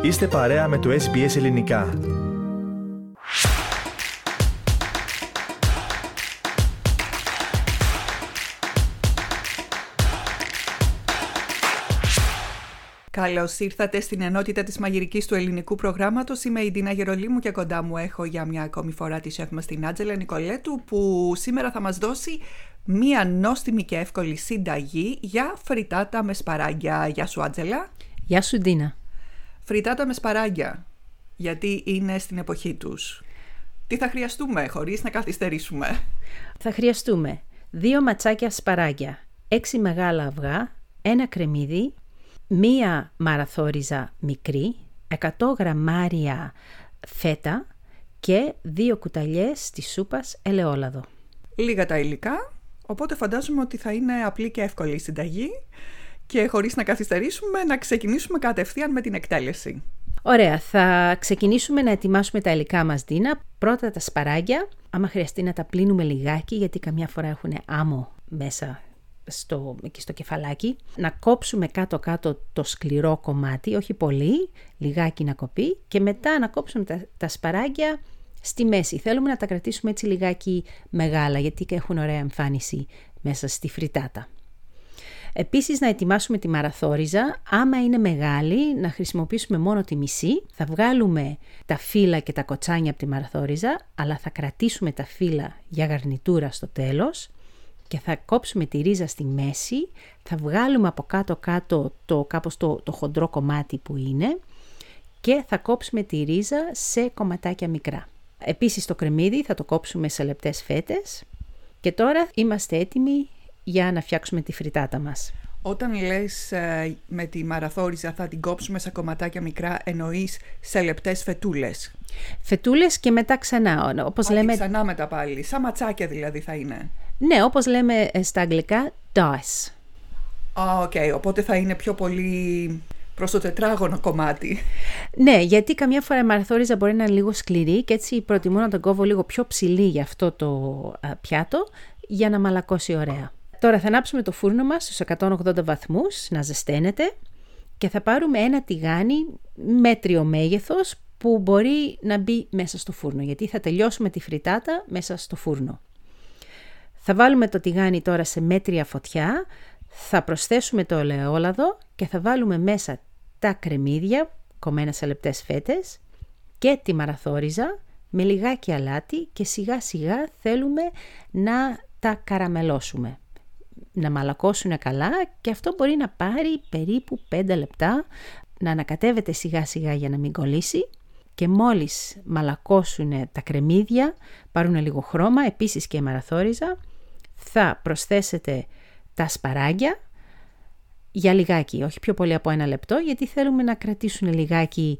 Είστε παρέα με το SBS Ελληνικά. Καλώς ήρθατε στην ενότητα της μαγειρικής του ελληνικού προγράμματος. Είμαι η Ντίνα Γερολίμου και κοντά μου έχω για μια ακόμη φορά τη σεφ μας την Άντζελα Νικολέτου, που σήμερα θα μας δώσει μια νόστιμη και εύκολη συνταγή για φριτάτα με σπαράγγια. Γεια σου Άντζελα. Γεια σου Ντίνα. Φριτάτα με σπαράγγια, γιατί είναι στην εποχή τους. Τι θα χρειαστούμε χωρίς να καθυστερήσουμε? Θα χρειαστούμε 2 ματσάκια σπαράγγια, 6 μεγάλα αυγά, 1 κρεμμύδι, 1 μαραθόριζα μικρή, 100 γραμμάρια φέτα και 2 κουταλιές της σούπας ελαιόλαδο. Λίγα τα υλικά, οπότε φαντάζομαι ότι θα είναι απλή και εύκολη η συνταγή και χωρίς να καθυστερήσουμε να ξεκινήσουμε κατευθείαν με την εκτέλεση. Ωραία, θα ξεκινήσουμε να ετοιμάσουμε τα υλικά μας, Ντίνα. Πρώτα τα σπαράγγια, άμα χρειαστεί να τα πλύνουμε λιγάκι, γιατί καμιά φορά έχουν άμμο μέσα εκεί στο κεφαλάκι. Να κόψουμε κάτω-κάτω το σκληρό κομμάτι, όχι πολύ, λιγάκι να κοπεί, και μετά να κόψουμε τα σπαράγγια στη μέση. Θέλουμε να τα κρατήσουμε έτσι λιγάκι μεγάλα, γιατί έχουν ωραία εμφάνιση μέσα στη φριτάτα. Επίσης να ετοιμάσουμε τη μαραθόριζα. Άμα είναι μεγάλη, να χρησιμοποιήσουμε μόνο τη μισή. Θα βγάλουμε τα φύλλα και τα κοτσάνια από τη μαραθόριζα, αλλά θα κρατήσουμε τα φύλλα για γαρνιτούρα στο τέλος και θα κόψουμε τη ρίζα στη μέση. Θα βγάλουμε από κάτω-κάτω το χοντρό κομμάτι που είναι και θα κόψουμε τη ρίζα σε κομματάκια μικρά. Επίσης το κρεμμύδι θα το κόψουμε σε λεπτές φέτες και τώρα είμαστε έτοιμοι για να φτιάξουμε τη φριτάτα μας. Όταν λες με τη μαραθόριζα θα την κόψουμε σε κομματάκια μικρά, εννοείς σε λεπτές φετούλες? Φετούλες και μετά ξανά. Ξανά μετά πάλι, σαν ματσάκια δηλαδή θα είναι? Ναι, όπως λέμε στα αγγλικά, dice. Οπότε θα είναι πιο πολύ προς το τετράγωνο κομμάτι. Ναι, γιατί καμιά φορά η μαραθόριζα μπορεί να είναι λίγο σκληρή και έτσι προτιμώ να τον κόβω λίγο πιο ψηλή για αυτό το πιάτο, για να μαλακώσει ωραία. Τώρα θα ανάψουμε το φούρνο μας στους 180 βαθμούς, να ζεσταίνεται, και θα πάρουμε ένα τηγάνι μέτριο μέγεθος που μπορεί να μπει μέσα στο φούρνο, γιατί θα τελειώσουμε τη φριτάτα μέσα στο φούρνο. Θα βάλουμε το τηγάνι τώρα σε μέτρια φωτιά, θα προσθέσουμε το ελαιόλαδο και θα βάλουμε μέσα τα κρεμμύδια κομμένα σε λεπτές φέτες και τη μαραθόριζα με λιγάκι αλάτι και σιγά σιγά θέλουμε να τα καραμελώσουμε, να μαλακώσουν καλά, και αυτό μπορεί να πάρει περίπου 5 λεπτά, να ανακατεύεται σιγά σιγά για να μην κολλήσει, και μόλις μαλακώσουν τα κρεμμύδια, πάρουν λίγο χρώμα, επίσης και η μαραθόριζα, θα προσθέσετε τα σπαράγγια για λιγάκι, όχι πιο πολύ από 1 λεπτό, γιατί θέλουμε να κρατήσουν λιγάκι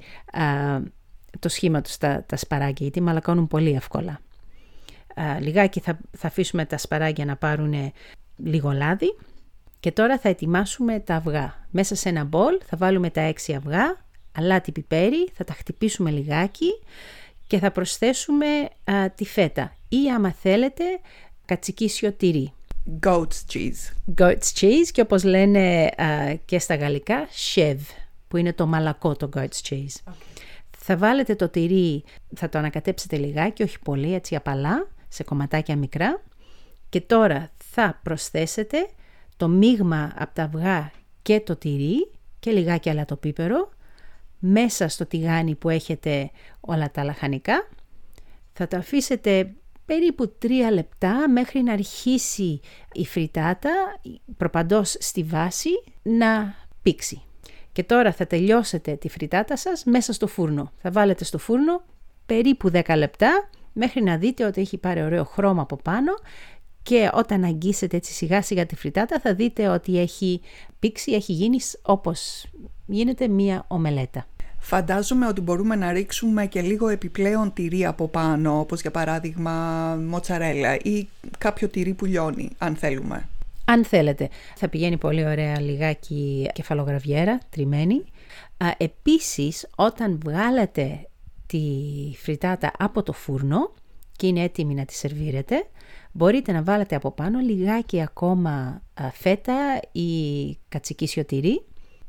το σχήμα τους τα σπαράγγια, γιατί μαλακώνουν πολύ εύκολα. Λιγάκι θα αφήσουμε τα σπαράγγια να πάρουν λίγο λάδι, και τώρα θα ετοιμάσουμε τα αυγά. Μέσα σε ένα μπολ θα βάλουμε τα 6 αυγά, αλάτι, πιπέρι, θα τα χτυπήσουμε λιγάκι και θα προσθέσουμε τη φέτα ή, άμα θέλετε, κατσικίσιο τυρί. Goat's cheese. Goat's cheese, και όπως λένε και στα γαλλικά, chèvre, που είναι το μαλακό, το goat's cheese. Θα βάλετε το τυρί, θα το ανακατέψετε λιγάκι, όχι πολύ, έτσι απαλά, σε κομματάκια μικρά, και τώρα θα προσθέσετε το μείγμα από τα αυγά και το τυρί και λιγάκι αλατοπίπερο μέσα στο τηγάνι που έχετε όλα τα λαχανικά. Θα το αφήσετε περίπου 3 λεπτά μέχρι να αρχίσει η φριτάτα προπαντός στη βάση να πήξει. Και τώρα θα τελειώσετε τη φριτάτα σας μέσα στο φούρνο. Θα βάλετε στο φούρνο περίπου 10 λεπτά μέχρι να δείτε ότι έχει πάρει ωραίο χρώμα από πάνω, και όταν αγγίσετε έτσι σιγά σιγά τη φριτάτα θα δείτε ότι έχει πήξει, έχει γίνει όπως γίνεται μία ομελέτα. Φαντάζομαι ότι μπορούμε να ρίξουμε και λίγο επιπλέον τυρί από πάνω, όπως για παράδειγμα μοτσαρέλα ή κάποιο τυρί που λιώνει, αν θέλουμε. Αν θέλετε. Θα πηγαίνει πολύ ωραία λιγάκι κεφαλογραβιέρα, τριμμένη. Επίσης, όταν βγάλετε τη φριτάτα από το φούρνο και είναι έτοιμη να τη σερβίρετε, μπορείτε να βάλετε από πάνω λιγάκι ακόμα φέτα ή κατσικίσιο τυρί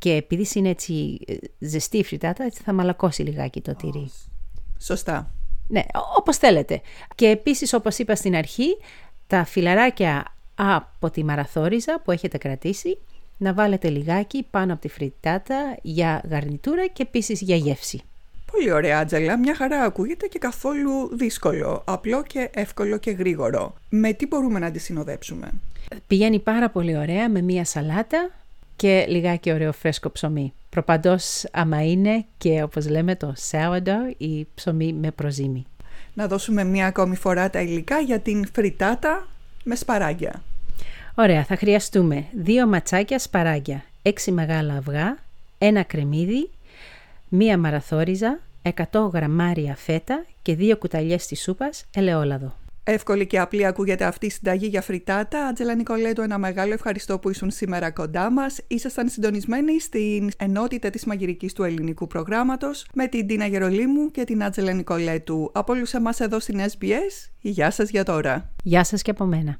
Και επειδή είναι έτσι ζεστή η φριτάτα, έτσι θα μαλακώσει λιγάκι το τυρί. Σωστά. Ναι, όπως θέλετε. Και επίσης, όπως είπα στην αρχή, τα φιλαράκια από τη μαραθόριζα που έχετε κρατήσει, να βάλετε λιγάκι πάνω από τη φριτάτα για γαρνιτούρα και επίσης για γεύση. Πολύ ωραία, Άντζελα. Μια χαρά ακούγεται και καθόλου δύσκολο. Απλό και εύκολο και γρήγορο. Με τι μπορούμε να τη συνοδέψουμε? Πηγαίνει πάρα πολύ ωραία με μία σαλάτα και λιγάκι ωραίο φρέσκο ψωμί. Προπαντός άμα είναι και όπως λέμε το sourdough ή ψωμί με προζύμι. Να δώσουμε μια ακόμη φορά τα υλικά για την φριτάτα με σπαράγγια. Ωραία, θα χρειαστούμε 2 ματσάκια σπαράγγια, 6 μεγάλα αυγά, 1 κρεμμύδι, 1 μαραθόριζα, 100 γραμμάρια φέτα και 2 κουταλιές της σούπας ελαιόλαδο. Εύκολη και απλή ακούγεται αυτή η συνταγή για φριτάτα. Άντζελα Νικολέτου, ένα μεγάλο ευχαριστώ που ήσουν σήμερα κοντά μας. Ήσασταν συντονισμένοι στην ενότητα της μαγειρικής του ελληνικού προγράμματος με την Τίνα Γερολίμου και την Άντζελα Νικολέτου. Από όλους εμάς εδώ στην SBS, γεια σας για τώρα. Γεια σας και από μένα.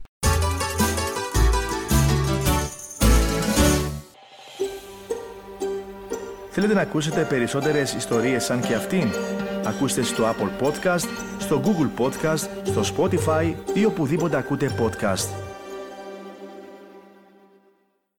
Θέλετε να ακούσετε περισσότερες ιστορίες σαν και αυτήν? Ακούστε στο Apple Podcast, στο Google Podcast, στο Spotify ή οπουδήποτε ακούτε podcast.